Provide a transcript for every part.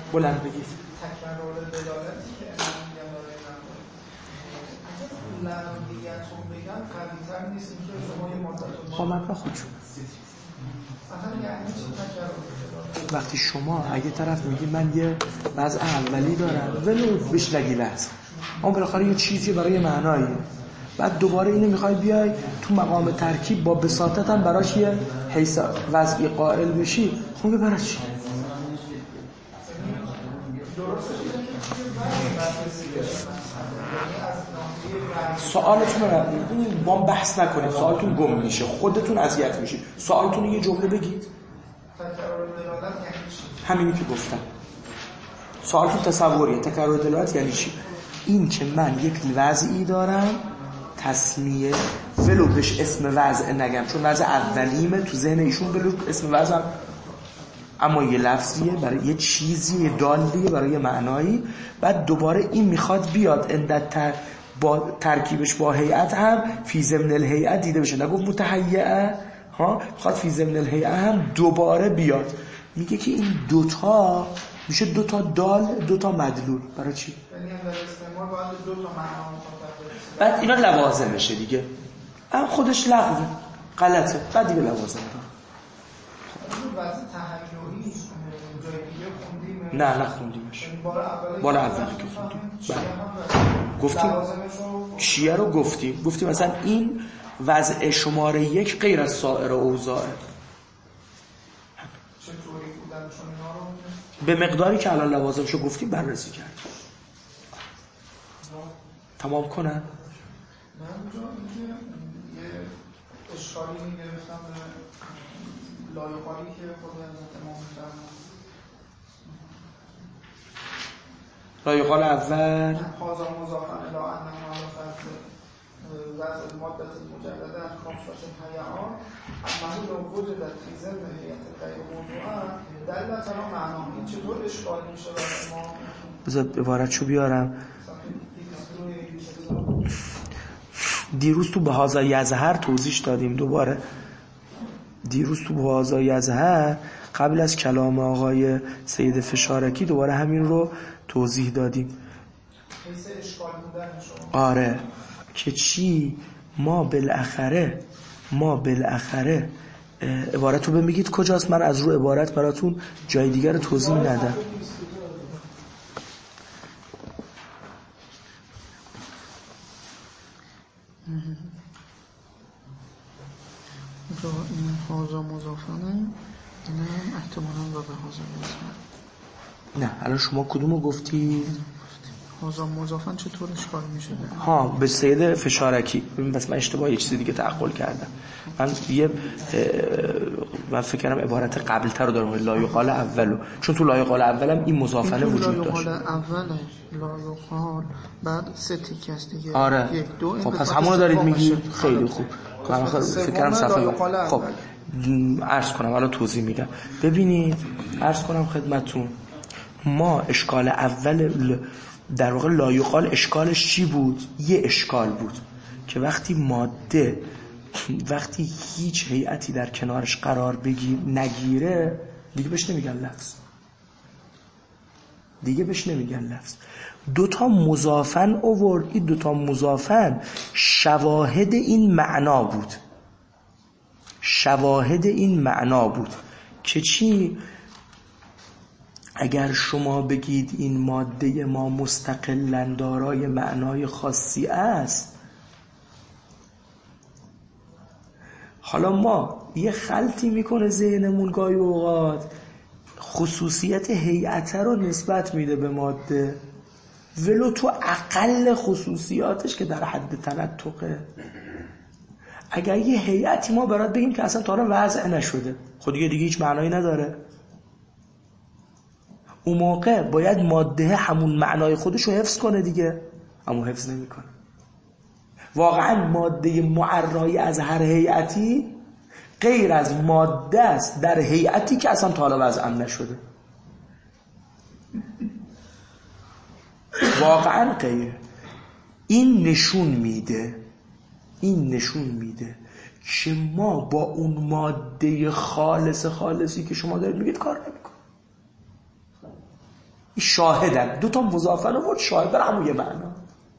بلند بگید. تکرار دلالتی که امام میگن برای نماز اگر لغویتون بگن قوی‌تر نیست اینکه شما یه مدت خامت خودشون اصلا یعنی چی تکرار دلالت؟ وقتی شما اگه طرف میگی من یه وضع اولی دارم ولو بشلگیله است اما بالاخره یه چیزی برای معنایی، بعد دوباره اینو میخوای بیای تو مقام ترکیب با بساطت هم براش یه حیث وضعی قائل بشی، خب برای چی؟ سوالتون رو با هم بحث نکنید، سوالتون گم میشه، خودتون اذیت میشید. سوالتون رو یه جمله بگید. همینی که گفتم. سوالتون تصوریه. تکرار دلالت یعنی چی؟ این که من یک وضعی دارم تسمیه ولو بهش اسم وضع نگم چون وضع اولیمه تو ذهن ایشون ولو اسم وضع اما یه لفظیه برای یه چیزی، یه دالیه برای معنایی. بعد دوباره این میخواد بیاد اندت با ترکیبش با هیئت هم فی ضمن الهیئت دیده بشه، نگفت متهیئه ها، میخواد فی ضمن الهیئه هم دوباره بیاد. میگه که این دوتا میشه دوتا دال دوتا مدلول. برای چی؟ یعنی در استعمال باید دو تا معنا بعد اینا لوازمشه دیگه، اما خودش لغوه غلطه، بعد دیگه لوازم داره. وضع تهیعی جای دیگه خوندیم؟ نه نخوندیمش. بار اولی که خوندیم گفتیم شیعه رو گفتیم مثلا این وضع شماره 1 غیر از سایر اوضاعه. چطوری بودنشون اینا رو به مقداری که الان لوازمشو گفتیم بررسی کردیم. تمام کنن؟ من اونجا اینکه یه اشکالی میگرفتم به لایقالی که خود حضرت امام می‌فرمایند. لایقال اول هذا مضافا الی انه علی فرض وضع الماده المجرده عن خاصه الهیئات انه لو وجدت فی ضمن هیئت غیر موضوعه دلت علی معناه. این چطور اشکال میشه برای ما؟ بذار عبارتشو بیارم. دیروز تو بهازا یزهر توضیح دادیم دوباره. دیروز تو بهازا یزهر قبل از کلام آقای سید فشارکی دوباره همین رو توضیح دادیم. آره که چی ما بالاخره عبارت رو بمیگید کجاست، من از رو عبارت براتون جای دیگر رو توضیح ندم. این هازا مضافنه این هم احتمالاً را به هازا مضافن. نه الان شما کدومو گفتی؟ هازا مضافن چطور اشکال میشه؟ ها به سید فشارکی. ببین بس من اشتباه یه چیزی دیگه تعقل کردم. من فکر کردم عبارت قبل تر رو دارم لایقال اولو، چون تو لایقال اولم این مضافنه وجود داشت. لایقال اوله لایقال بعد سه تیکه است دیگه. آره. یک دو خب پس همون رو دارید میگید. خیلی خوب. من فکر کردم صفحه خب عرض کنم الان توضیح میدم. ببینید عرض کنم خدمتتون ما اشکال اول در واقع لایقال اشکالش چی بود؟ یه اشکال بود که وقتی هیچ هیئتی در کنارش قرار نگیره دیگه بهش نمیگن لفظ. دوتا مضافن اوورد. این دوتا مضافن شواهد این معنا بود که چی؟ اگر شما بگید این ماده ما مستقلاً دارای معنای خاصی است، حالا ما یه خلطی میکنه ذهنمون گاهی اوقات خصوصیت هیئت رو نسبت میده به ماده ولو تو اقل خصوصیاتش که در حد تنطقه. اگر یه هیئتی ما برات بگیم که اصلا تا حالا وضع نشده خود دیگه هیچ معنایی نداره، اون موقع باید ماده همون معنای خودش رو حفظ کنه دیگه، اما حفظ نمیکنه. واقعا ماده معرایی از هر هیئتی غیر از ماده است در هیئتی که اصلا تا حالا وضع نشده. واقعا غیر. این نشون میده که ما با اون ماده خالصی که شما دارید میگید کار نمیکنه. شاهدن، دو تا مضافن آورد شاهد بر همون یه معنا.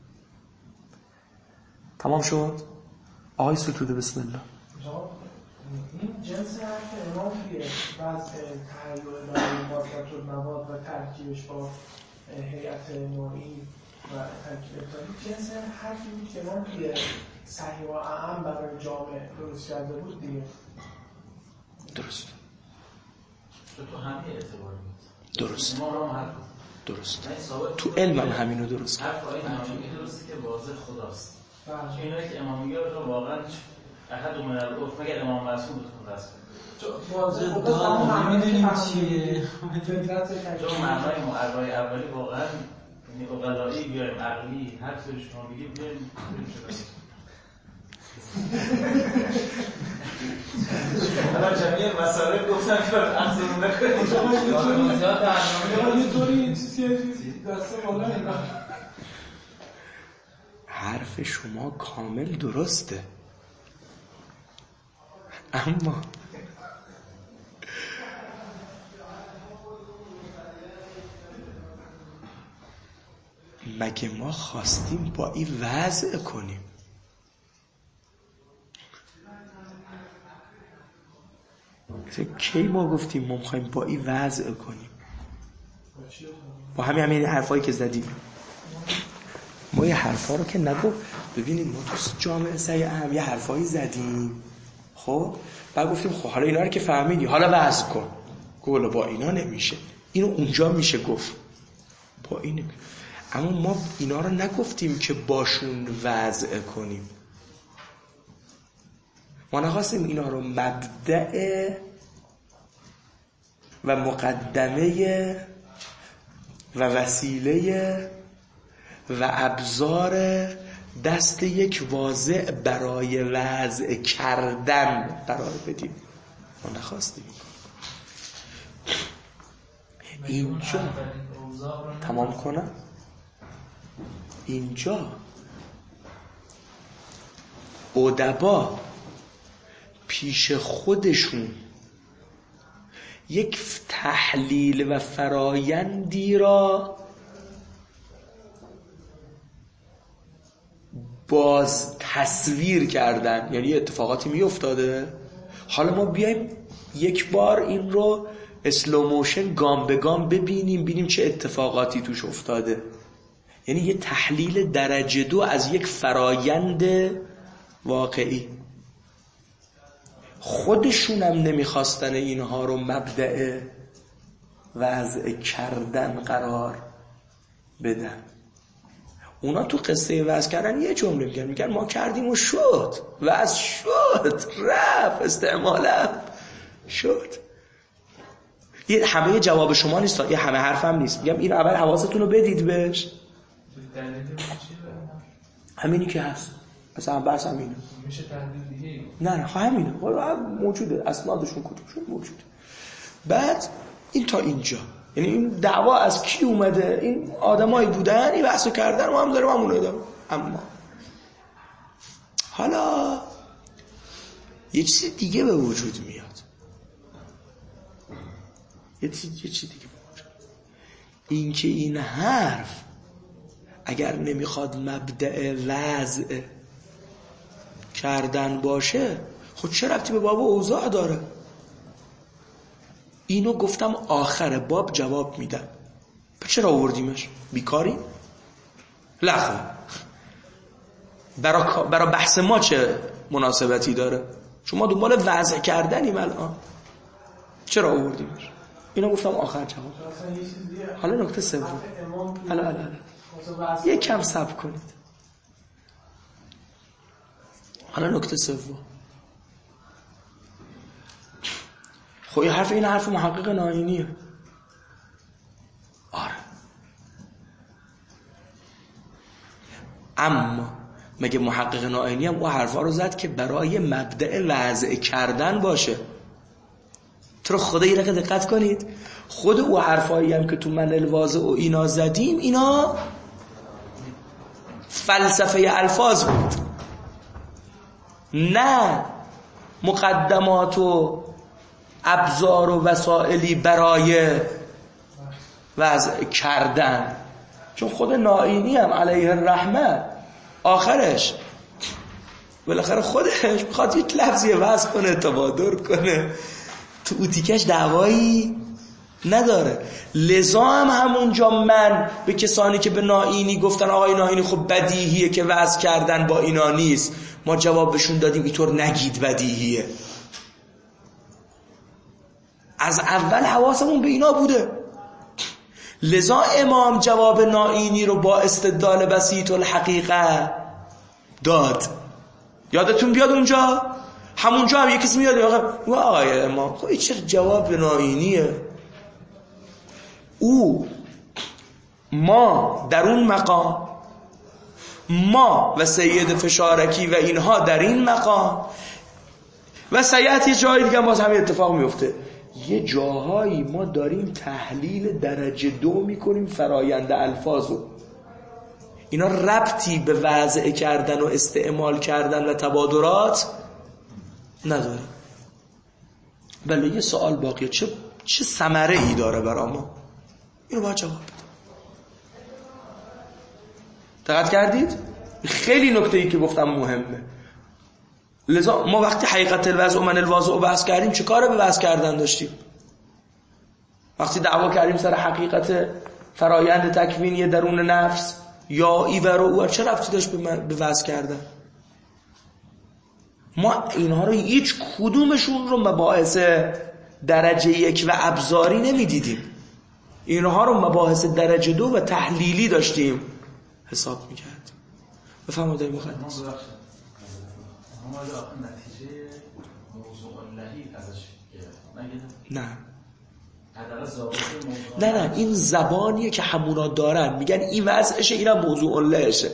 تمام شد؟ آقای ستوده بسم الله. این جنس حرف امام توی بعض تحیل دارای مادت و مواد و ترکیبش با هیئت نوعی و ترکیب ابتدایی جنس حرفی بود که امام توی صحیح و اعم برای جامعه درست کرده بود دیگه. درست. تو همین اعتبار بود. درست. امام حرف درست. تو علم هم همینو درست کرد. حرف آقای امامی درسته که واضح خداست. چون اینایی که امامی رو واقعا احد من الگفت مگر امام معصوم بود خداست. واضح خدا نمیدونیم چیه. چون معنای معرای اولی واقعا یعنی اقلایی بیاریم عقلی هر طور شما بگیم بیاریم حالا جمعی مسائل گفتم که اخذون نکنیم یه طوری چیزی دسته بالا اینا. حرف شما کامل درسته، اما مگه ما خواستیم با این وضع کنیم؟ کی ما گفتیم ما میخوایم با این وضع کنیم؟ با همین حرفایی که زدیم. ما یه حرفا رو که نگو ببینید ما تو جامعه سعی هم یه حرفایی زدیم، خب بعد گفتیم خب حالا اینا رو که فهمیدی حالا وضع کن. گوله با اینا نمیشه، اینو اونجا میشه گفت، با این. اما ما اینا رو نگفتیم که باشون وضع کنیم. ما نخواستیم اینا رو مبدأ و مقدمه و وسیله و ابزار دست یک واضع برای وضع کردن قرار بدیم. ما نخواستیم اینجا تمام کنم. اینجا ادبا پیش خودشون یک تحلیل و فرایندی را باز تصویر کردن، یعنی اتفاقاتی می افتاده، حالا ما بیایم یک بار این رو اسلو موشن گام به گام ببینیم چه اتفاقاتی توش افتاده. یعنی یه تحلیل درجه 2 از یک فرایند واقعی. خودشونم نمیخواستن اینها رو مبدأ وضع کردن قرار بدن. اونا تو قصه وضع کردن یه جمله میگن ما کردیم و شد، وضع شد، رفت، استعمالم شد. یه همه جواب شما نیست، یه همه حرفم نیست. میگم این اول حواستون رو بدید بهش. همینی که هست مثلا بحث همینه. میشه تحلیل دیگه؟ نه همینه، موجوده، اسنادشون کتبشون موجوده. بعد این تا اینجا، یعنی این دعوا از کی اومده؟ این آدمایی بودن این بحثو کردن، ما هم داریم همون ادامه. اما حالا یه چیز دیگه به وجود میاد. یه چیز دیگه به وجود. این که این حرف اگر نمیخواد مبدأ وضع کردن باشه، خود چه ربطی به باب اوضاع داره؟ اینو گفتم آخر باب جواب میدم. چرا آوردیمش؟ بیکاری؟ لخوا برای بحث ما چه مناسبتی داره؟ چون ما دنبال وضع کردنیم الان. چرا آوردیمش؟ اینو گفتم آخر جواب. حالا نکته سوم. حالا یک کم صبر کنید. حالا نکته سوم. خب این حرف محقق ناینیه. آره. اما مگه محقق ناینی هم اون حرفا رو زد که برای مبدأ وضع کردن باشه؟ تو خدا یه دقیقه دقت کنید، خود او حرفایی هم که تو من الواضع و اینا زدیم، اینا فلسفه الفاظ بود، نه مقدمات و ابزار و وسائلی برای وضع کردن، چون خود نائینی هم علیه الرحمه آخرش بالاخره خودش میخواد یک لفظی وضع کنه، تبادر کنه، تو اوتیکش دعوایی نداره. لذا هم همونجا من به کسانی که به نائینی گفتن آقای نائینی خب بدیهیه که وضع کردن با اینا نیست، ما جواب بهشون دادیم اینطور نگید بدیهیه. از اول حواسمون به اینا بوده. لذا امام جواب نائینی رو با استدلال بسیط الحقیقه داد. یادتون بیاد اونجا همونجا هم یک کسی میاد آقای امام خب چه جواب نائینیه؟ او ما در اون مقام، ما و سید فشارکی و اینها در این مقام و سیعتی جایی دیگه باز همین اتفاق میفته. یه جاهایی ما داریم تحلیل درجه 2 میکنیم فرایند الفاظو، اینا ربطی به وضع کردن و استعمال کردن و تبادرات نداره. بله یه سوال باقیه، چه ثمره ای داره برای ما؟ اینو باید جواب بده. دقت کردید؟ خیلی نکته ای که گفتم مهمه. لذا ما وقتی حقیقت الوضع و من الواضع رو بحث کردیم چه کاره به بحث کردن داشتیم؟ وقتی دعوا کردیم سر حقیقت فرایند تکوینی درون نفس یا ایور و اوور چه رفتی داشت به بحث کردن؟ ما اینها رو هیچ کدومشون رو مباحث درجه 1 و ابزاری نمیدیدیم، اینها رو مباحث درجه 2 و تحلیلی داشتیم حساب میکردیم. بفرمایید آقای مقدس. ما نتیجه موضوع اللهی ازش نه نه نه این زبانیه که همونا دارن، میگن این وضعشه اینم موضوع اللهشه.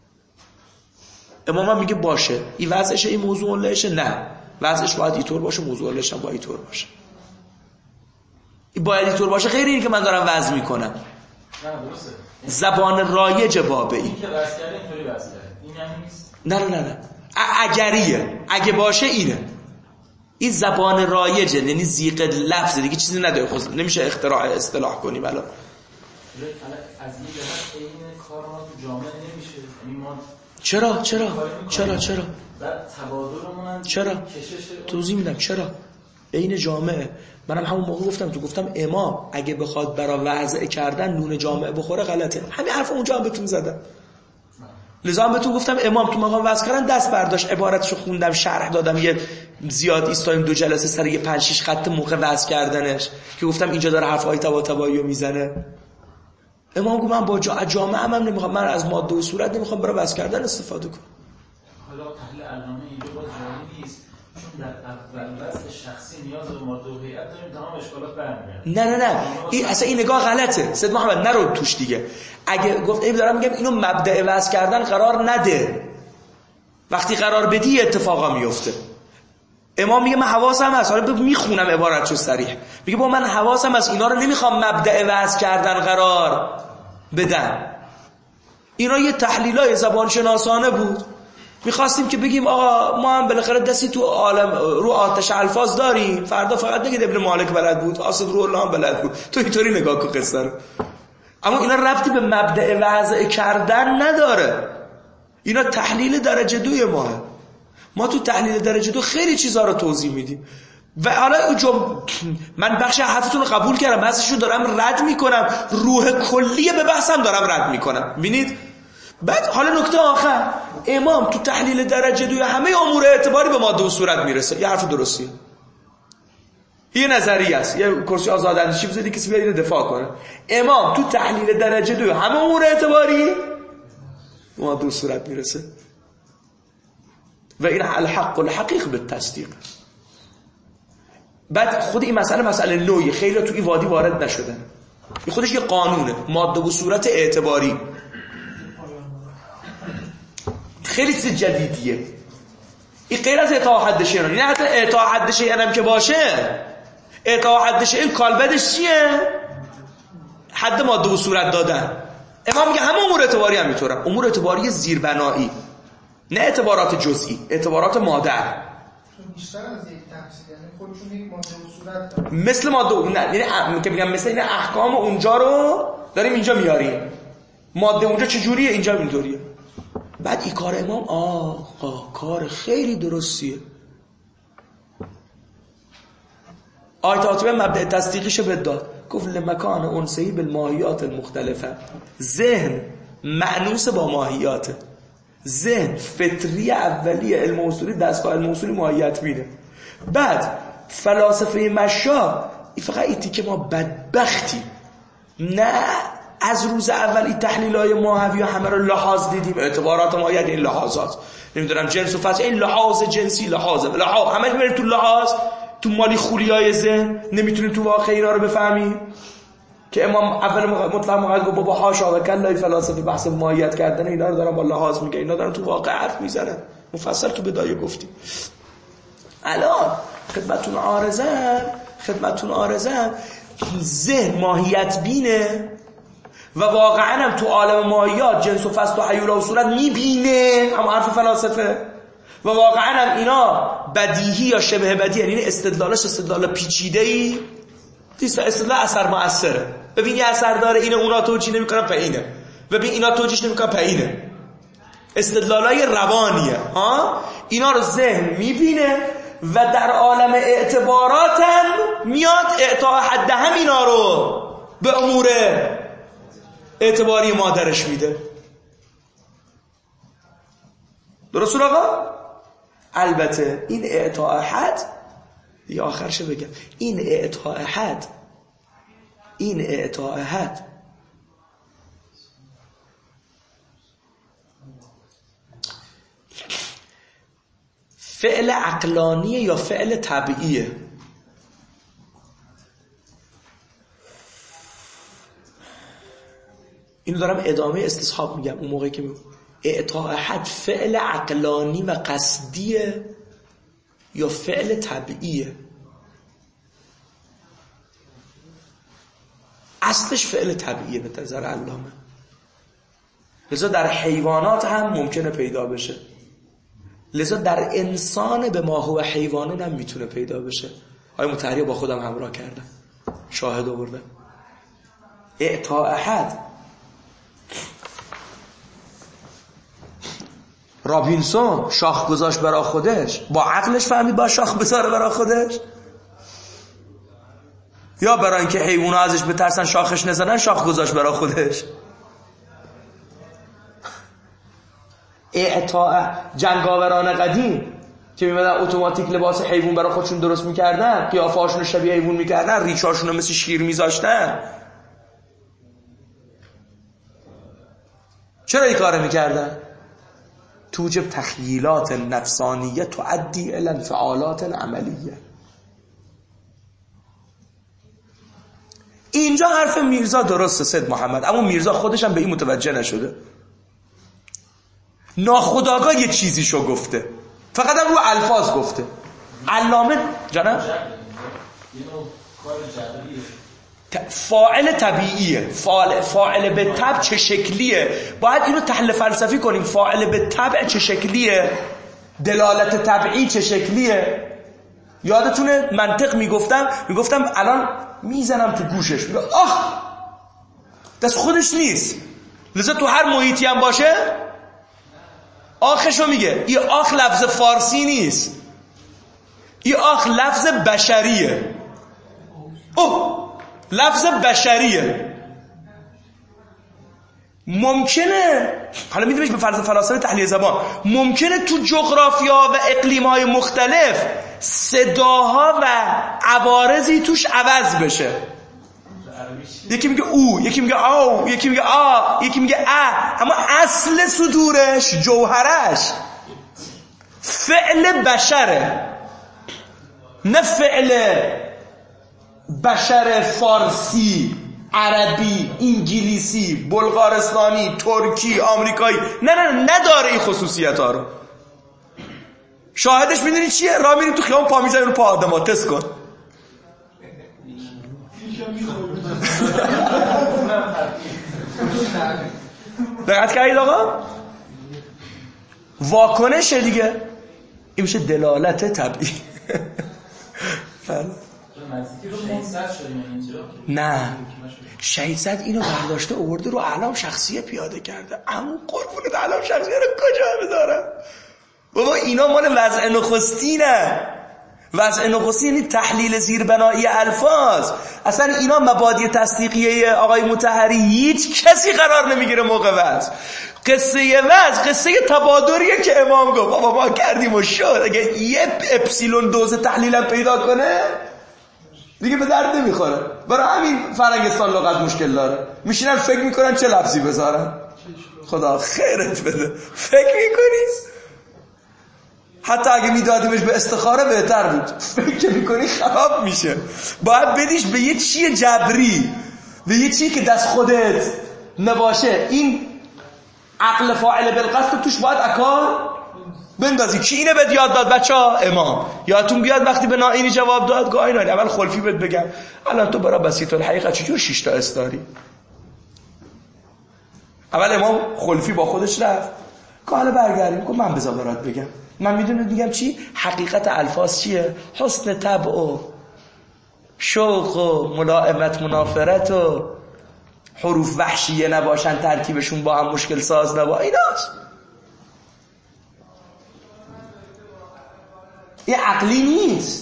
امام هم میگه باشه این وضعشه این موضوع اللهشه، نه وضعش باید اینطور باشه، موضوع اللهش هم باید اینطور باشه. این باید اینطور باشه غیر این که من دارم وضع میکنم. نه درسته زبان رایج بابه این که وضع کرده اینطوری وضع کرده این هم نیست. نه اگریه، اگه باشه اینه. این زبان رایجه، یعنی زیق لفظ دیگه چیزی نداره، خود نمیشه اختراع اصطلاح کنیم. الان از این جهت این کار ما تو جامعه نمیشه. یعنی ما چرا بعد تبادلمون چرا توضیح میدم چرا بین جامعه. منم همون موقع گفتم امام اگه بخواد برای وضع کردن نون جامعه بخوره غلطه. همین حرف اونجا هم بهتون زدم. لذا هم بهتون گفتم امام تو مقام وضع کردن دست برداشت، عبارتشو خوندم، شرح دادم، یه زیاد ایستایم 2 جلسه سر یه 5-6 خط موقع وضع کردنش که گفتم اینجا داره حرفای تبایی میزنه. امام گفت من با جامعه هم نمیخوام، من از ماده و صورت نمیخوام برای وضع کردن استفاده کنم. حالا تحلیل علامه اینجا باز جالب نیست، چون در اول وضع شخصی نیاز به ماده و هیئت داریم، تمام اشکالات برمیگرده. نه این اصلا این نگاه غلطه. سید محمد نرو توش دیگه. اگه گفت دارم میگم اینو مبدأ وضع کردن قرار نده، وقتی قرار بدی اتفاقا میفته. امام میگه من حواسم هست، حالا میخونم عبارتشو صریح، میگه با من حواسم هست اینا رو نمیخوام مبدأ وضع کردن قرار بدن. اینا یه تحلیلای زبانشناسانه بود، میخواستیم که بگیم آقا ما هم بالاخره دستی تو عالم رو آتش الفاظ داریم، فردا فقط نگید ابن مالک بلد بود، اسد رو الله هم بلد بود، تو اینطوری نگاه کن قصه رو. اما اینا ربطی به مبدأ وضع کردن نداره، اینا تحلیل درجه 2 ما تو تحلیل درجه 2 خیلی چیزا رو توضیح میدیم. و حالا من بخش حرفتون رو قبول کردم، بحثشو دارم رد میکنم، روح کلیه به بحثم دارم رد میکنم. ببینید بعد حالا نکته آخر، امام تو تحلیل درجه 2 همه امور اعتباری به ماده و صورت میرسه. یه حرف درستیه، یه نظریه است، یه کرسی آزاداندیشی بزنید کسی بیاد اینو دفاع کنه. امام تو تحلیل درجه 2 همه امور اعتباری به ماده و صورت میرسه و این الحق الحقیق به تصدیق. بعد خود این مسئله نوعی، خیلی تو این وادی وارد نشدن، این خودش یه قانونه، ماده و صورت اعتباری خیلی چیز جدیدیه. این غیر از اعطا حد شیء، نه حتی اعطا حد شیء هم که باشه، اعطا حد شیء کالبدش چیه؟ حد ماده و صورت دادن. امام میگه همه امور اعتباری هم میطورن، امور اعتباری زیربنایی، نه اعتبارات جزئی، اعتبارات مادر. بیشتر از یک تفسیر، یعنی خودشون یک ماده و صورت داره. مثل ماده، نه یعنی که میگم مثل این احکام اونجا رو داریم اینجا میاریم، ماده اونجا چجوریه اینجا اینطوریه. بعد این کار امام آقا کار خیلی درستیه. آیت عاطفه مبدأ تصدیقیشو بداد، گفت لمکان انسی بالماهیات المختلفه. ذهن مأنوس با ماهیاته، ذهن فطری اولیه، علم اصولی دستگاه علم اصولی ماهیت بینه. بعد فلاسفه مشا فقط ایتی که ما بدبختی نه از روز اول این تحلیلای ماهوی همه رو لحاظ دیدیم، اعتبارات ماهیت این لحاظات، نمیدونم جنس و فصل این لحاظ جنسی لحاظه همه میریم تو لحاظ، تو مالی خولیای ذهن نمیتونیم تو واقع اینا رو بفهمیم. که امام اول مطلق مقدد گفت بابا حاشا و کلا فلاسفه بحث ماهیت کردن اینا رو دارن با لحاظ میگه، اینا دارن تو واقع حرف میزنن، مفصل که بدایه گفتیم. الان خدمتتون عارضم ذهن ماهیت بینه و واقعا هم تو عالم ماهیات جنس و فصل و حیوله و صورت میبینه، اما حرف فلاسفه، و واقعا هم اینا بدیهی یا شبه بدیهی، یعنی استدلالش استدلال پیچیده‌ای نیست، استدلال اثر مؤثره. ببین یه اثر داره، اینه اونا توجیه نمی‌کنن په اینه، ببین اینا توجیه نمی‌کنن په اینه، استدلالای روانیه ها. اینا رو ذهن میبینه و در عالم اعتبارات هم میاد اعطاء حد هم اینا رو به امور اعتباری مادرش میده. درست آقا؟ البته این اعطاء حد یا آخرش بگم، این اعطاء حد فعل عقلانیه یا فعل طبیعیه؟ اینو دارم ادامه استصحاب میگم. اون موقعی که اعطاء حد فعل عقلانی و قصدیه یا فعل طبیعیه؟ اصلش فعل طبیعیه به نظر علامه، لذا در حیوانات هم ممکنه پیدا بشه، لذا در انسان به ما هو حیوانون هم میتونه پیدا بشه. آیا مطهری با خودم همراه کردم، شاهد آوردم. اعطاء حد رابینسون شاخ گذاشت برای خودش، با عقلش فهمید با شاخ بذاره برای خودش، یا برای اینکه حیونا ازش بترسن شاخش نزنن شاخ گذاشت برای خودش؟ اعطاء جنگاوران قدیم که میمدن اتوماتیک لباس حیوان برای خودشون درست میکردن، قیافه هاشون شبیه حیوان میکردن، ریشاشون مثل شیر میذاشتن، چرا این کار میکردن؟ توجب تخیلات نفسانیه تؤدی الی انفعالات عملیه. اینجا حرف میرزا درسته سید محمد، اما میرزا خودش هم به این متوجه نشده، ناخودآگاه یه چیزیشو گفته، فقط هم رو الفاظ گفته. علامه جانم فاعل طبیعیه، فاعل به طبع چه شکلیه، باید اینو تحلیل فلسفی کنیم. فاعل به طبع چه شکلیه، دلالت طبعی چه شکلیه. یادتونه منطق میگفتم الان میزنم تو گوشش، میگه آخ دست خودش نیست، لذا تو هر محیطی هم باشه آخشو میگه. این آخ لفظ فارسی نیست، این آخ لفظ بشریه. لفظ بشریه. ممکنه حالا میدونیش به فرض فلاسفه تحلیل زبان، ممکنه تو جغرافیا و اقلیم‌های مختلف صداها و عوارضی توش عوض بشه. یکی میگه او، یکی میگه آو، یکی میگه آ، یکی میگه اما اصل صدورش، جوهرش فعل بشره، نه فعل بشر فارسی، عربی، انگلیسی، بلغارستانی، ترکی، آمریکایی. نه نداره این خصوصیت ها رو. شاهدش میدونی چیه؟ راه میریم تو خیابون پا میزنیم رو پا آدم تست کن. دقت کردید آقا؟ واکنشه دیگه. این میشه دلالت طبیعی. نه شهید صد اینو برداشته آورده رو اعلام شخصیه پیاده کرده. اما قربونت اعلام شخصیه رو کجا بذارم بابا؟ اینا مال وضع نخستی نه. وضع نخستی یعنی تحلیل زیربنایی الفاظ. اصلا اینا مبادی تصدیقیه آقای مطهری هیچ کسی قرار نمیگیره موقع وضع. قصه وضع قصه تبادریه که امام گفت بابا ما کردیم و شد. اگه یه اپسیلون دوز تحلیلم پیدا کنه دیگه به درد نمیخوره. برای همین فرنگستان لغت مشکل داره. میشینن فکر میکنن چه لفظی بذارن. خدا خیرت بده. فکر میکنی حتی اگه میدادیمش به استخاره بهتر بود. فکر میکنی خراب میشه. باید بدیش به یه چیه جبری، به یه چیه که دست خودت نباشه. این عقل فاعل بالقصد توش باید اکار بندازی. کی اینه بهت یاد داد بچه‌ها؟ امام. یادتون بیاد وقتی به نائینی جواب داد گاهی نه اول خلفی بهت بگم الان تو برای بسیط الحقیقه چجور 6 تا اس داری؟ اول امام خلفی با خودش رفت که حالا برگردیم گفت من بذار برات بگم. من میگم چی؟ حقیقت الفاظ چیه؟ حسن طبع و شوق و ملائمت منافرت و حروف وحشیه نباشن، ترکیبشون با هم مشکل ساز نبا. ایناست. این عقلی نیست.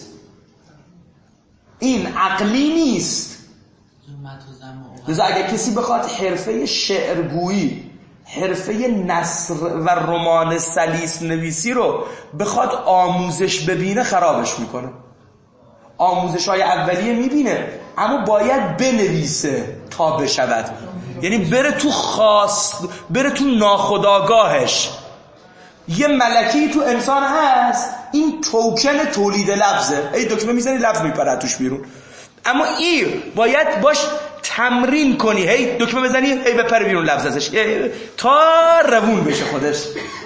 این عقلی نیست. لذا اگر کسی بخواد حرفه شعرگویی، حرفه نثر و رمان سلیس نویسی رو بخواد آموزش ببینه خرابش میکنه. آموزش های اولیه میبینه اما باید بنویسه تا بشود. یعنی بره تو بره تو ناخودآگاهش. یه ملکی تو انسان هست، این توکن تولید لفظه. ای دکمه میزنی لفظ میپره توش بیرون. اما این باید باش تمرین کنی، هی دکمه بزنی هی بپره بیرون لفظ ازش تا روون بشه خودش.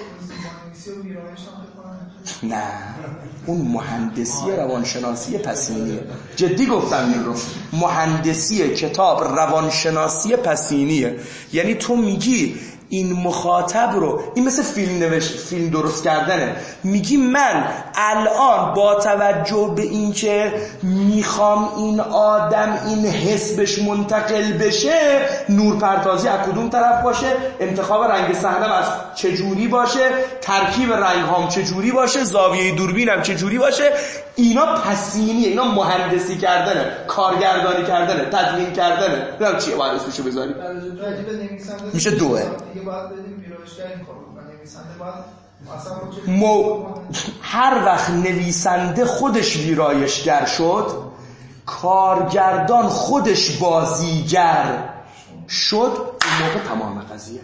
نه اون مهندسی روانشناسی پسینیه. جدی گفتم این رو. مهندسی کتاب روانشناسی پسینیه. یعنی تو میگی این مخاطب رو، این مثل فیلم درست کردنه. میگی من الان با توجه به این که میخوام این آدم این حس بهش منتقل بشه، نورپردازی از کدوم طرف باشه، انتخاب رنگ صحنم از چجوری باشه، ترکیب رنگ هام چجوری باشه، زاویه دوربینم چجوری باشه. اینا پسینیه. اینا مهندسی کردنه، کارگردانی کردنه، تدوین کردنه. نمیدونم چیه باید اسمشو بذاری. میشه دوه. هر وقت نویسنده خودش ویرایشگر شد، کارگردان خودش بازیگر شد، اون موقع تمام قضیه.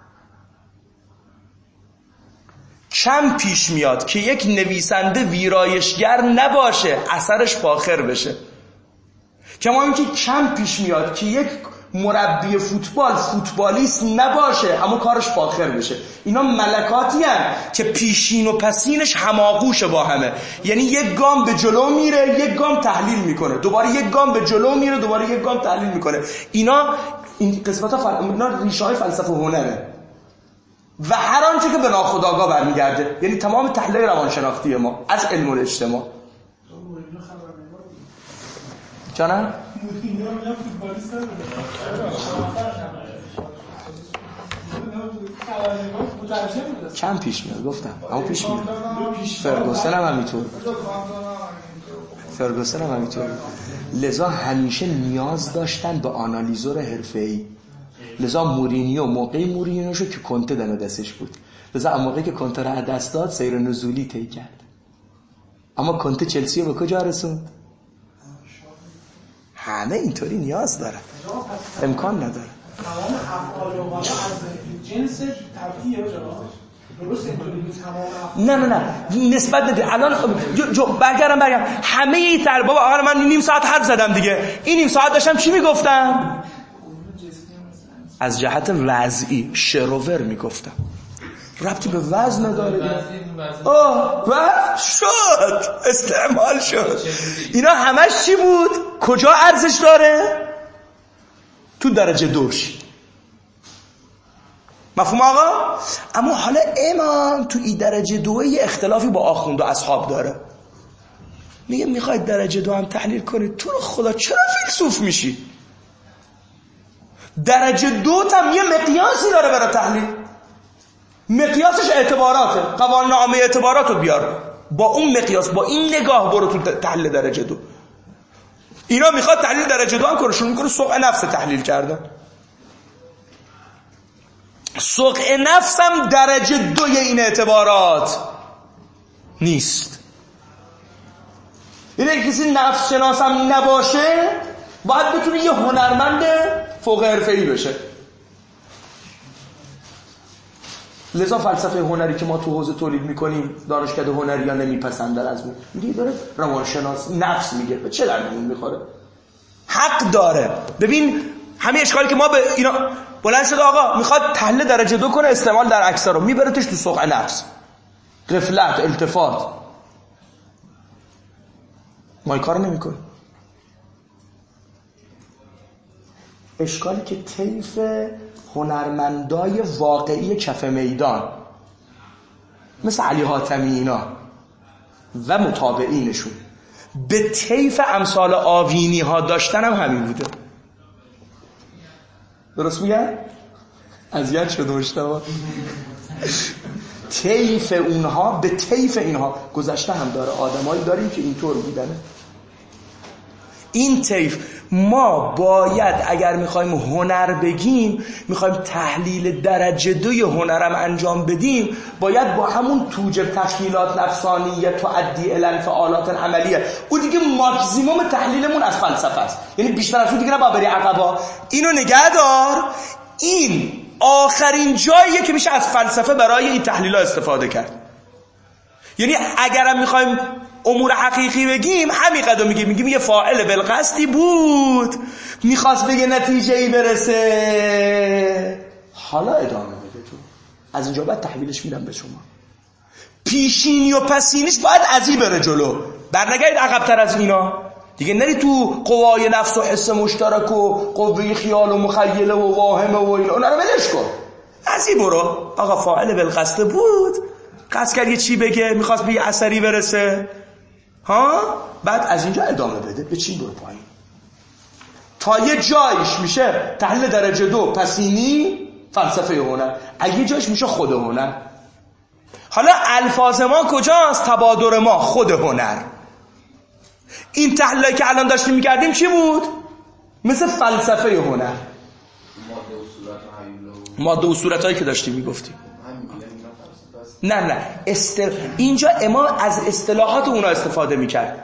کم پیش میاد که یک نویسنده ویرایشگر نباشه اثرش فاخر بشه. کما اینکه کم پیش میاد که یک مربی فوتبال فوتبالیست نباشه اما کارش فاخر بشه. اینا ملکاتی هستند که پیشین و پسینش هماغوشه با همه. یعنی یک گام به جلو میره، یک گام تحلیل میکنه، دوباره یک گام به جلو میره، دوباره یک گام تحلیل میکنه. اینا این قسمت‌ها اینا ریشه‌های فلسفه و هنره و هر آنچه که به ناخودآگاه برمیگرده. یعنی تمام تحلیل روانشناختی ما از علم الاجتماع. جانم؟ چند پیش میاد گفتم اما پیش میاد. فرگوسن هم همینطور. لذا همیشه نیاز داشتن به آنالیزور حرفه‌ای. لذا مورینیو موقعی مورینیوشو که کنته دم دستش بود، لذا موقعی که کنته را دست داد سیر نزولی طی کرد. اما کنته چلسی رو به کجا رسوند؟ همه اینطوری نیاز دارن، امکان نداره. تمام افعال و از جنس طبیعیه درست اینطوری تمام نه نسبت نده. الان برگردم همه این بابا آقا من نیم ساعت حرف زدم دیگه. این نیم ساعت داشتم چی میگفتم؟ از جهت وضعی شروور میگفتم، ربطی به وزن نداره. وزن شد، استعمال شد. اینا همش چی بود؟ کجا ارزش داره؟ تو درجه دوش. مفهوم آقا؟ اما حالا امام تو این درجه 2 یه اختلافی با آخوند و اصحاب داره. میگه میخواید درجه 2 هم تحلیل کنید؟ تو رو خدا چرا فیلسوف میشی؟ درجه 2 هم یه مقیاسی داره برای تحلیل. مقیاسش اعتباراته. قوانین عامه اعتباراتو بیار، با اون مقیاس، با این نگاه برو تو تحلیل درجه 2. اینا میخواد تحلیل درجه 2 هم کنه، شروع میکنه سوق نفس تحلیل کردن. سوق نفس هم درجه 2 این اعتبارات نیست. یعنی کسی نفس شناس هم نباشه باید بتونه یه هنرمند فوق حرفه‌ای بشه. لذا فلسفه هنری که ما تو حوزه تولید میکنیم دانشکده هنری ها نمیپسندن از اون. میگه داره روانشناس نفس میگه، به چه دردمون میخوره؟ حق داره. ببین همین اشکالی که ما به اینا بلند شده آقا میخواد تحلیل درجه 2 کنه، استعمال در اکثر رو میبرتش تو سوق نفس، غفلت، التفات. ما این کار نمیکنه. اشکالی که طیف هنرمندای واقعی کف میدان مثل علی حاتمی اینا و متابعینشون به طیف امثال آوینی ها داشتن هم همین بوده. درست میگم؟ اذیت شده مشتبه. طیف اونها به طیف اینها گذشته هم داره. آدمایی داریم که اینطور بودنه. این طیف ما باید اگر میخوایم هنر بگیم، میخوایم تحلیل درجه 2 هنرم انجام بدیم، باید با همون توجب تشکیلات نفسانیه تؤدی الی انفعالات عملیه. اون دیگه ماکسیموم تحلیلمون از فلسفه است. یعنی بیشتر از اون دیگه نباید بری عقبا. اینو نگه دار. این آخرین جاییه که میشه از فلسفه برای این تحلیل‌ها استفاده کرد. یعنی اگرم میخوایم امور حقیقی بگیم، همین قدر میگیم یه فاعل بالقصدی بود میخواست به یه نتیجه‌ای برسه، حالا ادامه بده. تو از اینجا بعد تحویلش میدم به شما. پیشینی و پسینیش باید ازی بره جلو، برنگردید عقب‌تر از اینا دیگه. نری تو قوای نفس و حس مشترک و قوه خیال و مخیله و واهمه و اینا، اونا رو ولش کن. ازی برو. آقا فاعل بالقصد بود، قصد کرد یه چی بگه، میخواست به یه اثری برسه، ها، بعد از اینجا ادامه بده. به چی برو پایین تا یه جایش میشه تحلیل درجه 2 پسینی فلسفه هنر، اگه جایش میشه خود هنر. حالا الفاظ ما کجاست؟ تبادر ما خود هنر. این تحلیلی که الان داشتیم میکردیم چی بود؟ مثل فلسفه هنر، ماده و صورتایی که داشتیم میگفتیم. نه اینجا امام از اصطلاحات اونا استفاده میکرد.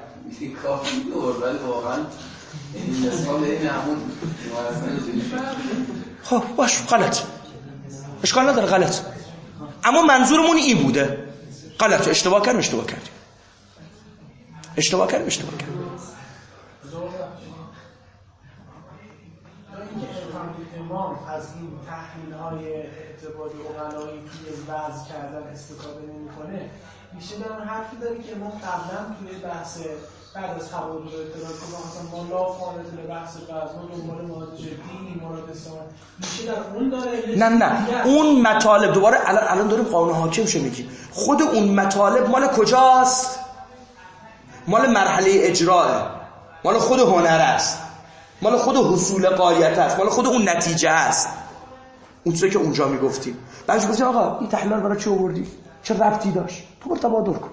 خب باش، غلط، اشکال نداره، غلط. اما منظورمون این بوده. غلط، اشتباه کردیم. امام از این تحلیل‌های اعتباری اقلایی توی وضع کردن استفاده نمی‌کنه. میشه در اون حرفی داری که امام قبلا توی بحث بعد از تبادل اطلاعات ما لا فانت بحث وضع ما دنبال مراد جدی، مراد استعمال، میشه در اون داره. نه اون مطالب دوباره الان داریم قانون حاکم شه میگیم. خود اون مطالب مال کجاست؟ مال مرحله اجراه، مال خود هنر است، مال خود حصول غایت است، مال خود اون نتیجه است. اون چیزی که اونجا میگفتیم. بعدش گفتیم آقا این تحلیل برای چی آوردی؟ چه ربطی داشت؟ تو برو تبادر کن.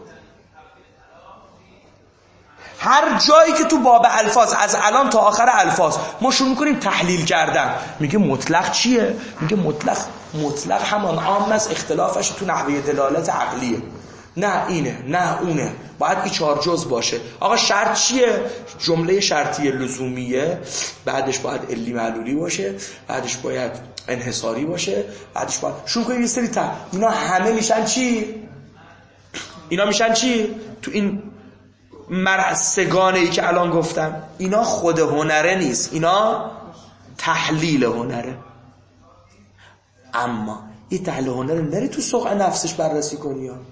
هر جایی که تو باب الفاظ از الان تا آخر الفاظ ما شروع می‌کنیم تحلیل کردن، میگه مطلق چیه؟ میگه مطلق همان عام است، اختلافش تو نحوه دلالت عقلیه. نه اینه، نه اونه، باید این 4 جزء باشه. آقا شرط چیه؟ جمله شرطی لزومیه، بعدش باید علی معلولی باشه، بعدش باید انحصاری باشه، بعدش باید شروع کنید یه سری اینا همه میشن چی؟ تو این سگانه‌ای که الان گفتم، اینا خود هنره نیست، اینا تحلیل هنره. اما این تحلیل هنره نری تو سوق نفسش بررسی کنی ها،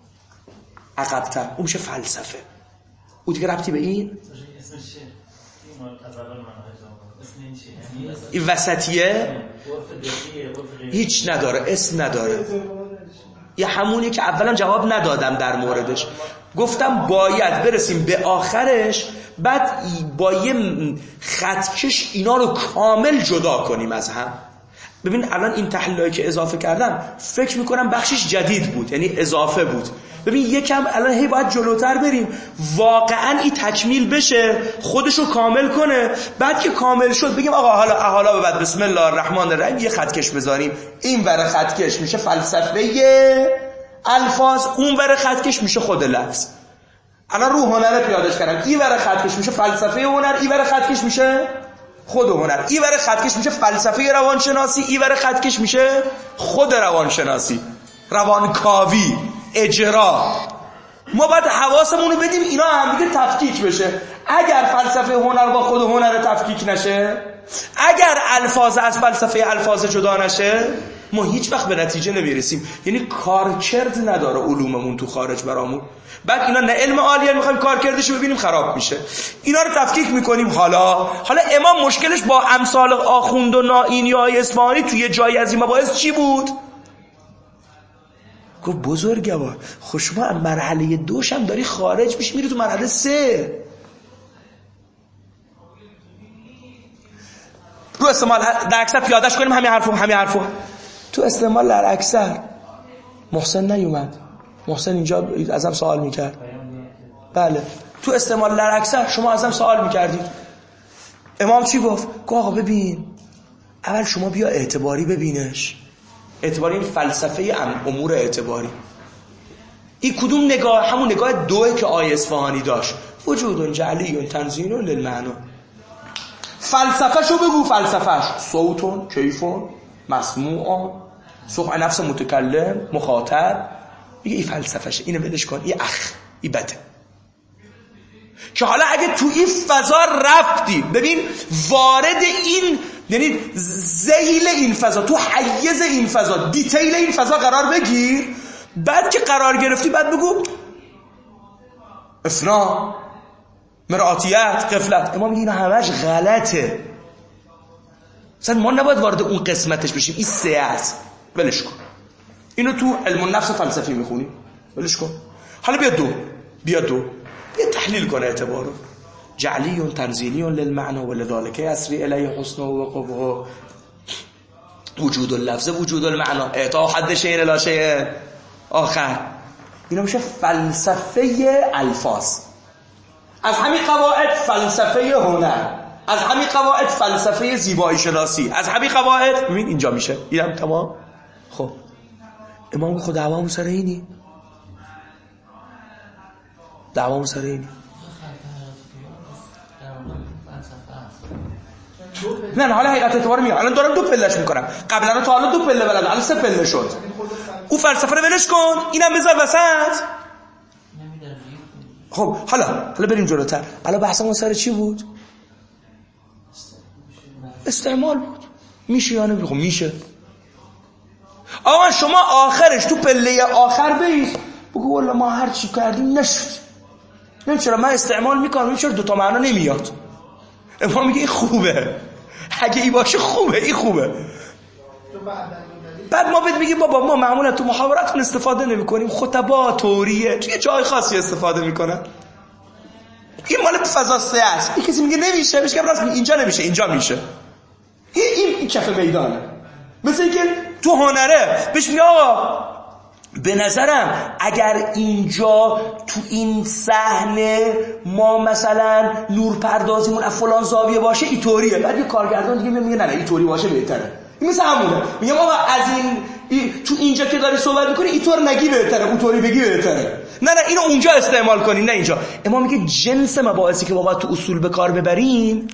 عقب‌تر، اون میشه فلسفه. اون دیگه ربطی به این این وسطیه هیچ نداره، اسم نداره. یه همونی که اولا جواب ندادم در موردش، گفتم باید برسیم به آخرش، بعد با یه خطکش اینا رو کامل جدا کنیم از هم. ببین الان این تحلیلایی که اضافه کردم فکر میکنم بخشش جدید بود، یعنی اضافه بود. ببین یکم الان هی باید جلوتر بریم، واقعا این تکمیل بشه، خودشو کامل کنه، بعد که کامل شد بگیم آقا حالا بعد بسم الله الرحمن الرحیم یه خطکش بذاریم. این ور خطکش میشه فلسفه الفاظ، اون ور خطکش میشه خود لفظ. الان رو هنر پیادش کردم، این ور خطکش میشه فلسفه هنر، این ور خطکش میشه خود هنر، این ور خطکش میشه فلسفه روانشناسی، این ور خطکش میشه خود روانشناسی، روانکاوی، اجرا. ما باید حواسمون رو بدیم اینا هم دیگه تفکیک بشه. اگر فلسفه هنر با خود هنر تفکیک نشه، اگر الفاظ از فلسفه الفاظ جدا نشه، ما هیچ وقت به نتیجه نمیرسیم. یعنی کارکرد نداره علوممون تو خارج برامون. بعد اینا نه علم عالیه، میخوایم کارکردش رو ببینیم خراب میشه. اینا رو تفکیک میکنیم. حالا امام مشکلش با امثال آخوند و نائینیای اصفهانی توی جایی از این مباحث چی بود؟ گفت بزرگوار شما از مرحله 2 هم داری خارج میشی، میری تو مرحله 3. رو استعمال در اکثر پیادش کنیم همین حرفو. تو استعمال در اکثر محسن نیومد. محسن اینجا ازم سوال میکرد. بله تو استعمال در اکثر شما ازم سوال میکردید امام چی گفت؟ گفت آقا ببین، اول شما بیا اعتباری ببینش. اعتباری این فلسفه امور اعتباری. این کدوم نگاه؟ همون نگاه 2 که آیه اصفهانی داشت، وجود جعلی تنزیل للمعنی. فلسفهشو بگو، فلسفهش صوتون، کیفون، مسموعون، سخن نفس متکلم، مخاطب. میگه این فلسفهشه، اینو ولش کن، این این بده. که حالا اگه تو این فضا رفتی، ببین وارد این، یعنی ذیل این فضا، تو حیز این فضا، دیتیل این فضا قرار بگیر. بعد که قرار گرفتی بعد بگو افنا، مرآتیت، غفلت. امام میگه اینا همش غلطه. مثلا ما نباید وارد اون قسمتش بشیم. این 3 است، ولش کن. اینو تو علم النفس فلسفی میخونی، ولش کن. حالا بیا دو تحلیل کنه اعتبارو. جعلی تنزیلی للمعنی ولذالک یسری الیه حسنه و قبحه. وجود اللفظ وجود المعنی، اعطا حد شیء الی شیء آخر. اینا میشه فلسفه الفاظ. از همین قواعد فلسفه هنر، از همین قواعد فلسفه زیبایی شناسی، از همین قواعد ببین اینجا میشه. اینم تمام. خب امام خود دعوامون سر اینی، نه حالا حقیقت اعتبار میگم. الان دارم 2 پلهش میکنم. قبلا تا حالا 2 پله بلدم، الان 3 پله شد. او فلسفه رو ولش کن، اینم بذار وسط. خب حالا بریم جلوتر. الان بحثمون سر چی بود؟ استعمال بود. میشه یا نمیشه؟ خب میشه. آقا شما آخرش تو پله آخر بیست بگو والله ما هر چی کردیم نشد. چرا من استعمال میکنم، چرا 2 تا معنا نمیاد؟ امام میگه این خوبه، اگه این باشه خوبه، این خوبه. بعد ما بهت میگیم بابا ما معمولا تو محاوراتون استفاده نمیکنیم، خطبا توریه توی جای خاصی استفاده میکنن. این مال فضا 3 است. این کسی میگه نمیشه، بهش میگم راست میگه اینجا نمیشه، اینجا میشه. این کف میدانه. مثل اینکه تو هنره بهش میگه آقا به نظرم اگر اینجا تو این صحنه ما مثلا نور پردازیمون از فلان زاویه باشه اینطوریه، بعد یه کارگردان دیگه میگه نه اینطوری باشه بهتره. این مثل همونه. میگم آقا از این تو اینجا که داری صحبت میکنی اینطور نگی بهتره، اونطوری بگی بهتره. نه اینو اونجا استعمال کنی، نه اینجا. اما میگه جنس مباحثی که ما تو اصول به کار ببریم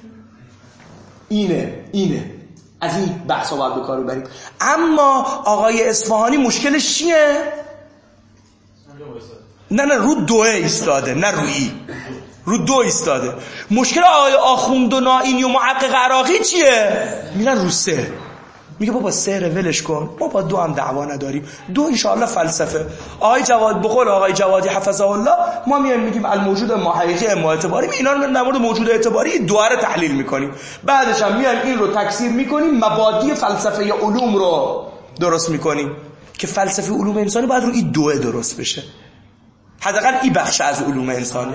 اینه. از این بحثا باید به کار ببریم. اما آقای اصفهانی مشکلش چیه؟ نه رو 2 ایستاده، نه رو 2 ایستاده. مشکل آقای آخوند و نائینی و محقق عراقی چیه؟ میگن رو 3. میگه بابا سر ولش کن، ما با دو هم دعوا نداریم، دو انشاءالله فلسفه. آقای جواد بقول آقای جوادی حفظه الله ما میگیم الموجود اما حقیقی اما اعتباری، اینا رو در مورد موجود اعتباری دو رو تحلیل میکنیم، بعدش هم میایم این رو تکثیر میکنیم، مبادی فلسفه یا علوم رو درست میکنیم که فلسفه علوم انسانی باید رو این دوه درست بشه، حداقل این بخش از علوم انسانی.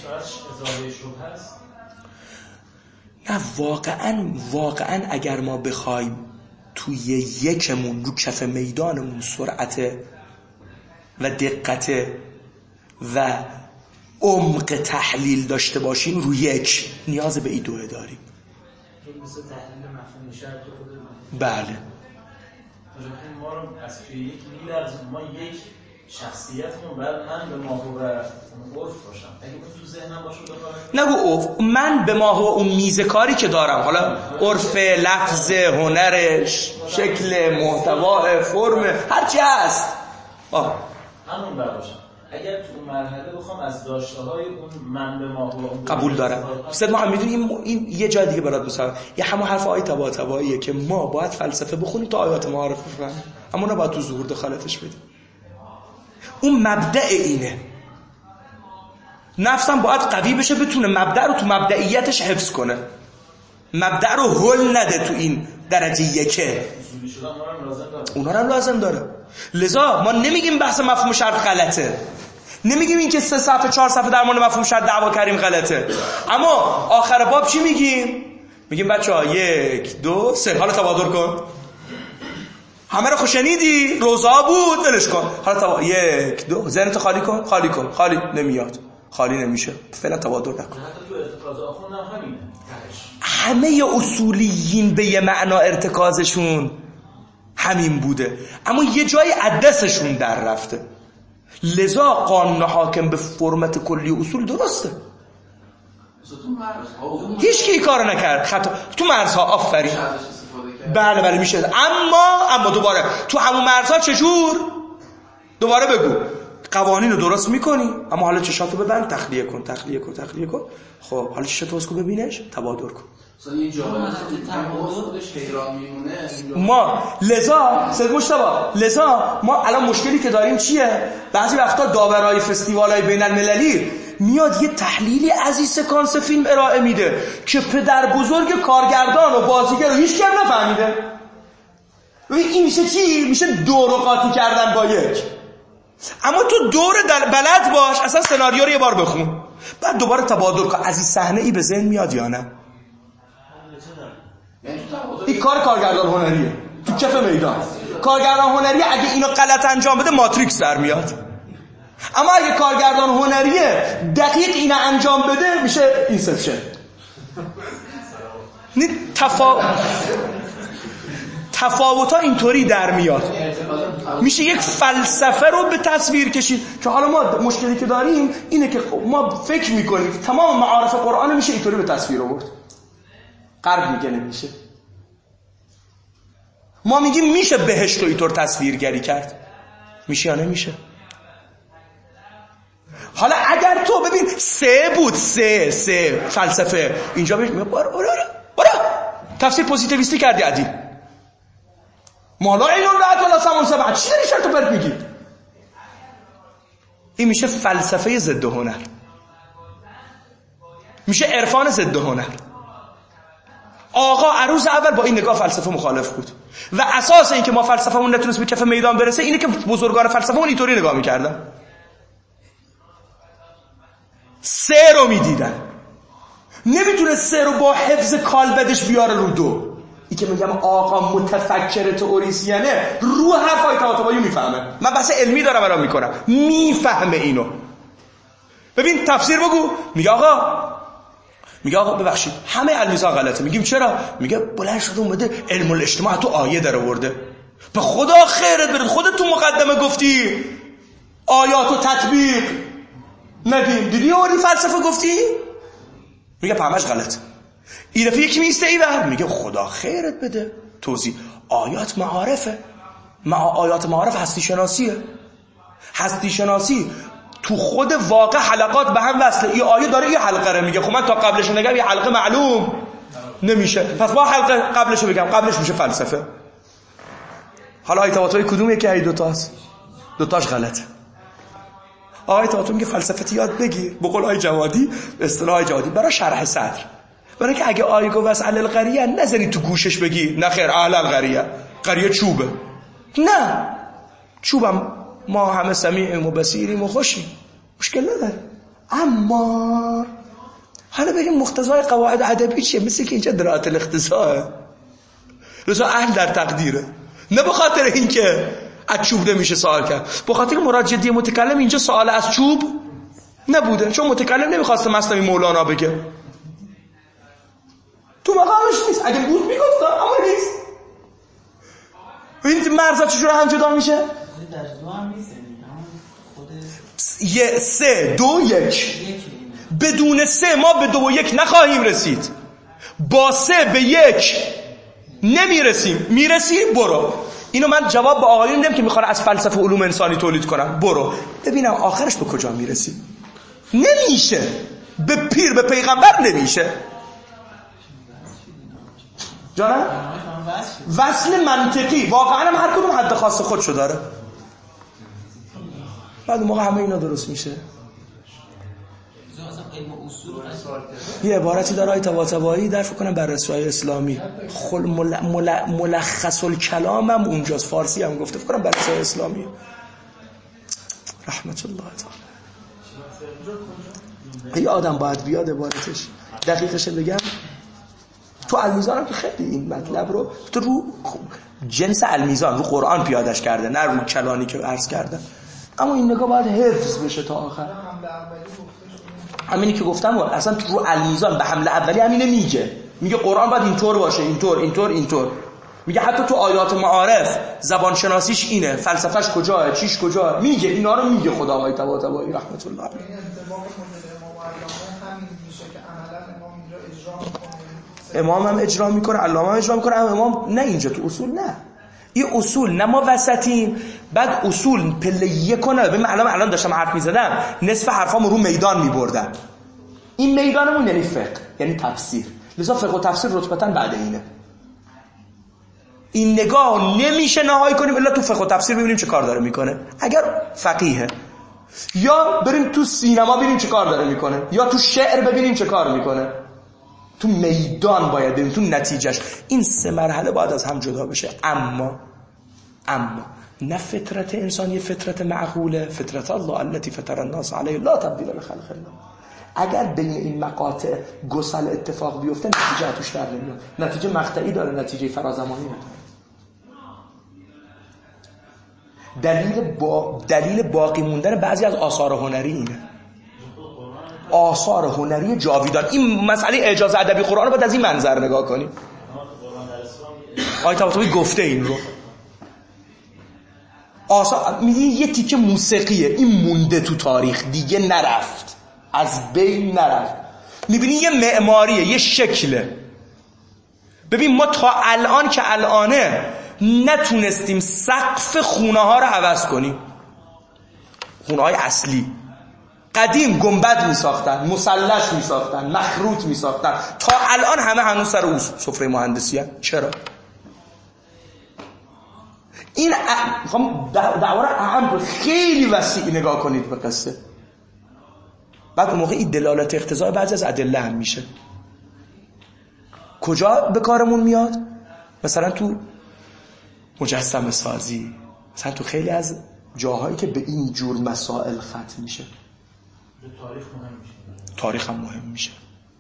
نه واقعا اگر ما بخوایم توی یکمون رو کف میدانمون سرعت و دقت و عمق تحلیل داشته باشیم، رو یک نیاز به این دوه داریم. مثل تحلیل مفهوم شرط خود بله. ما رو از توی یک می‌لرزونه، ما یک شخصیتمون بعد من به ماهو و عرف باشم، اگه اون تو ذهنم باشه نگو عرف، من به ماهو اون میزه کاری که دارم، حالا عرف، لفظ، هنرش، شکل، محتوا، فرم، هرچی هست همون باشم. اگر تو اون مرحله بخوام از داشته‌های اون من به ماهو قبول دارم. استاد ما هم میدونیم این یه جای دیگه برات بسازم، یه همون حرف آیه طباطباییه که ما باید فلسفه بخونیم تا آیات معارف بفهمیم، اما نه باید تو ظهور دخالتش بدیم. اون مبدأ اینه، نفسم باید قوی بشه بتونه مبدأ رو تو مبدئیتش حفظ کنه، مبدأ رو هل نده تو این درجه یکه، اونا رو هم لازم داره. لذا ما نمیگیم بحث مفهوم شرط غلطه، نمیگیم این که 3 صفحه 4 صفحه در مورد مفهوم شرط دعوا کردیم غلطه، اما آخر باب چی میگیم؟ میگیم بچه‌ها 1 2 3 حالا تبادر کن، همه رو خوشنیدی، روزا بود ولش کن، حالا 1 2 ذهنت خالی کن، خالی نمیاد، خالی نمیشه، فعلا تبادر نکن. همه اصولیین به یه معنا ارتکازشون همین بوده، اما یه جای عدسشون در رفته. لذا قانون حاکم به فرمت کلی اصول درسته، هیچ کی کارو نکرد، خطا تو مرزها. آفرین، بله میشه، اما دوباره تو همون مرزها چجور؟ دوباره بگو قوانین رو درست میکنی، اما حالا چشاتو ببند، تخلیه کن. خب حالا چشاتو باز کن ببینش، تبادر کن. یه جایی خودش حیران میمونه. ما لذا ما الان مشکلی که داریم چیه؟ بعضی وقتا داورای فستیوالای بین المللی میاد یه تحلیلی از این سکانس فیلم ارائه میده که پدر بزرگ کارگردان و بازیگر رو هیچ کم نفهمیده. این میشه چی؟ میشه دور و قاطی کردن با یک. اما تو دور بلد باش، اصلا سناریو رو یه بار بخون، بعد دوباره تبادر کن. از این صحنه ای به ذهن میاد یا نه؟ این کارگردان هنریه تو کف میدان. کارگردان هنری اگه اینو غلط انجام بده ماتریکس در میاد، اما اگه کارگردان هنریه دقیق اینو انجام بده میشه اینسپشن. تفاوت‌ها اینطوری در میاد، میشه یک فلسفه رو به تصویر کشید. که حالا ما مشکلی که داریم اینه که ما فکر میکنیم تمام معارف قرآن میشه اینطوری به تصویر آورد، غرب میگه نمیشه. ما میگیم میشه بهشت رو اینطور تصویرگری کرد، میشه یا نمیشه؟ حالا اگر تو ببین 3 بود، 3 فلسفه اینجا بهش میگه برو تفسیر پوزیتیویستی کردی عدی مالا اینو رعت ولا سمون سبعت، چی داری شرط و پرت میگی؟ این میشه فلسفه ضد هنر، میشه عرفان ضد هنر. آقا عروض اول با این نگاه فلسفه مخالف بود و اساس این که ما فلسفه‌مون نتونست به کف میدان برسه اینه که بزرگان فلسفه‌مون اینطوری نگاه میکردن، 3 رو میدیدن، نمیتونه 3 رو با حفظ کالبدش بیاره رو 2. این که میگم آقا متفکر تئوریسینه رو حرفای طباطبایی میفهمه، من بحث علمی دارم الان میکنم، میفهمه اینو. ببین تفسیر بگو، میگه آقا ببخشید همه علمیزان غلطه. میگیم چرا؟ میگه بلند شده اومده علم الاجتماع تو آیه در آورده. به خدا خیرت برید، خودت تو مقدمه گفتی آیات و تطبیق ندیم، دیدی اولی فلسفه گفتی؟ میگه همش غلط. این دفعه یکی میسته ایول میگه خدا خیرت بده، توضیح آیات معارفه، آیات معارف هستی شناسی تو خود واقع حلقات به هم وصله. این آیه داره یه حلقه رو میگه، خب من تا قبلش نگم یه حلقه معلوم نمیشه، پس با حلقه قبلش رو بگم، قبلش میشه فلسفه. حالا آیه طباطبایی کدوم یکی ای دوتاست؟ دوتاش غلطه. آیه طباطبایی میگه فلسفه یاد بگیر، به قول آیه جوادی، به اصطلاح آیه جوادی، برای شرح صدر. برای که اگه آیه گفت واسه القریه نزنی تو گوشش بگی نه خیر القریه، قریه چوبه. نه، چوبم ما همه سمیعیم و بصیریم و خوشیم، مشکل نداره. اما حالا بگیم مقتضای قواعد ادبی چیه؟ مثل که اینجا درات الاقتضاء لذا اهل در تقدیره، نه به خاطر اینکه از چوب نمیشه سوال کرد، به خاطر که مراد جدی متکلم اینجا سوال از چوب نبوده، چون متکلم نمیخواسته مثنوی مولانا بگه، تو مقامش نیست. اگه بود میگفت اما نیست. این مرزا چجوری هم جدا میشه؟ در دو هم نیست، یه 3 2 1. بدون 3 ما به 2 و 1 نخواهیم رسید، با 3 به 1 نمیرسیم، میرسیم برو. اینو من جواب به آقایون میدم که میخوان از فلسفه علوم انسانی تولید کنم، برو ببینم آخرش به کجا میرسیم. نمیشه، به پیر به پیغمبر نمیشه. جانم؟ وصل منطقی واقعا هم هر کدوم حد خاص خودشو داره. بعد موقع همه اینا درست میشه. یه عبارتی داره آیه طباطبایی در فکر کنم بررسی‌های اسلامی، ملخص الکلام هم اونجاست، فارسی هم گفته، فکر کنم بررسی‌های اسلامی، رحمت الله تعالی. یه آدم باید بیاد عبارتش دقیقش بگم. تو المیزان هم که خیلی این مطلب رو تو رو جنس المیزان رو قرآن پیادش کرده، نه رو کلانی که عرض کرده، اما این نگاه باید حفظ بشه تا آخر. همینی که گفتم اصلا تو رو المیزان به حمله اولی همینه میگه قرآن باید اینطور باشه، اینطور. میگه حتی تو آیات معارف زبان شناسیش اینه، فلسفهش کجاه، چیش کجاه، میگه اینا رو میگه خدا آقای طباطبایی رحمت الله علیه. امام هم اجرا میکنه، علامه هم اجرا میکنه، امام نه اینجا تو اصول نه. این اصول نه ما وسطیم، بعد اصول پله یک کنه. ببین الان داشتم حرف میزدم، نصف حرفامو رو میدان میبردم. این میدانمون یعنی فقه، یعنی تفسیر. لذا فقه و تفسیر رتبتاً بعد اینه. این نگاه نمیشه نهایی کنیم الا تو فقه و تفسیر ببینیم چه کار داره میکنه. اگر فقیهه، یا بریم تو سینما ببینیم چه کار داره میکنه، یا تو شعر ببینیم چه کار میکنه. تو میدان باید بریم، تو نتیجهش. این 3 مرحله باید از هم جدا بشه. اما نه فطرت انسانی فطرت معقوله، فطرت الله التي فطر الناس علیه لا تبدیل لخلق الله. اگر بین این مقاطع گسل اتفاق بیفته نتیجه توش در نمیاد. نتیجه مقطعی داره، نتیجه فرازمانی نداره. دلیل باقی موندن بعضی از آثار هنری اینه. آثار هنری جاویدان. این مسئله اعجاز ادبی قرآن رو باید از این منظر نگاه کنیم. آیه طباطبایی گفته این رو. میگه یه تیکه موسیقیه، این مونده تو تاریخ، دیگه نرفت، از بین نرفت. میبینی یه معماریه، یه شکله. ببین ما تا الان که الانه نتونستیم سقف خونه ها رو عوض کنیم. خونه های اصلی قدیم گنبد می ساختن، مثلث می ساختن، مخروط می ساختن، تا الان همه هنوز سر سفره مهندسی هست. چرا؟ این دعوار اهم خیلی وسیع نگاه کنید به قصه. بعد اون موقع این دلالت اقتضای بعضی از ادله هم میشه. کجا به کارمون میاد؟ مثلا تو مجسمه سازی، مثلا تو خیلی از جاهایی که به این جور مسائل ختم میشه. تاریخ هم مهم میشه.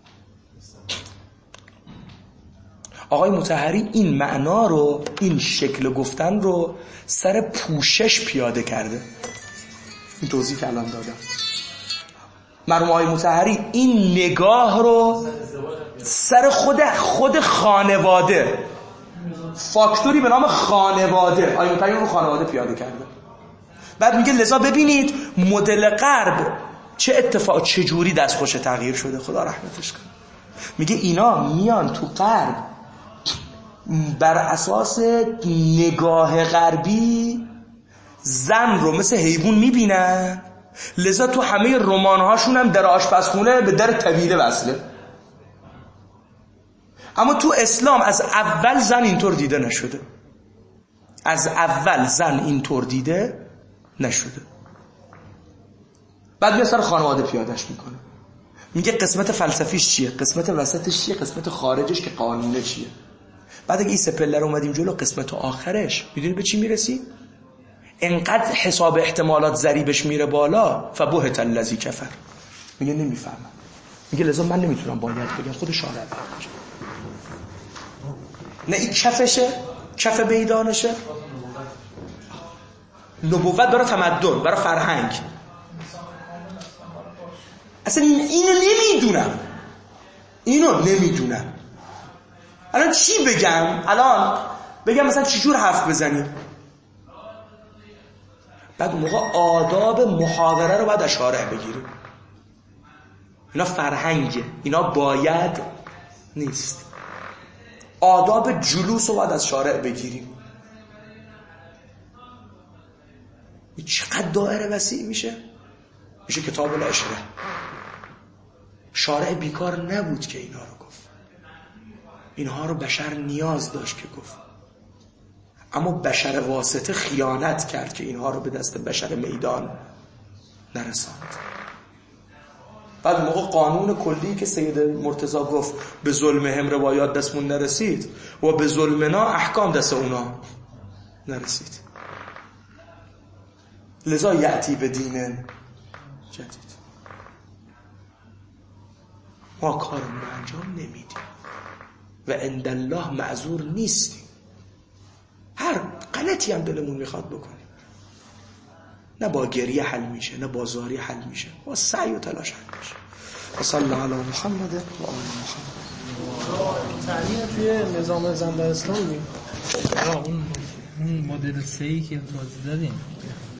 آقای مطهری این معنا رو، این شکل گفتن رو سر پوشش پیاده کرده. این توضیح که الان دادم. مرحوم آقای مطهری این نگاه رو سر خود خانواده، فاکتوری به نام خانواده، آقای مطهری رو خانواده پیاده کرده. بعد میگه لذا ببینید مدل غرب چه اتفاق، چه جوری دستخوش تغییر شده، خدا رحمتش کنه. میگه اینا میان تو غرب بر اساس نگاه غربی زن رو مثل حیوان میبینن، لذا تو همه رمان‌هاشون هم در آشپزخونه به در طویله وصله. اما تو اسلام از اول زن اینطور دیده نشده. از اول زن اینطور دیده نشده. بعد میاد سر خانواده پیادش میکنه، میگه قسمت فلسفیش چیه، قسمت وسطش چیه، قسمت خارجش که قانونه چیه. بعد اگه این سه پله رو اومدیم جلو، قسمت آخرش میدونی به چی میرسی؟ انقدر حساب احتمالات ضریبش میره بالا، فبهت الذی کفر. میگه نمیفهمم، میگه لذا من نمیتونم باید بگم، خود شارع بگه. نه این کفشه، کف میدانشه. نبوت برای تمدن، برای فرهنگ. اصلا اینو نمیدونم. الان چی بگم؟ الان بگم مثلا چجور حرف بزنیم؟ بعد اون موقع آداب محاوره رو باید از شارع بگیریم. اینا فرهنگه، اینا باید نیست. آداب جلوس رو باید از شارع بگیریم. چقدر دایره وسیع میشه کتاب العشره. شارع بیکار نبود که اینا رو گفت، اینها رو بشر نیاز داشت که گفت، اما بشر واسطه خیانت کرد که اینها رو به دست بشر میدان نرساند. بعد موقع قانون کلی که سید مرتضی گفت به ظلم هم روایات دستمون نرسید و به ظلمنا احکام دست اونا نرسید، لذا یأتی به دین جدید. ما کارمون انجام نمیدیم و عند الله معذور نیستیم. هر غلطی هم دلمون میخواد بکنیم، نه با گریه حل میشه، نه با زاری حل میشه، با سعی و تلاش حل میشه. و صلی الله علی محمد و آل محمد. تعلیه توی نظام زن در اسلام اون مدل 3 که توضیح دادیم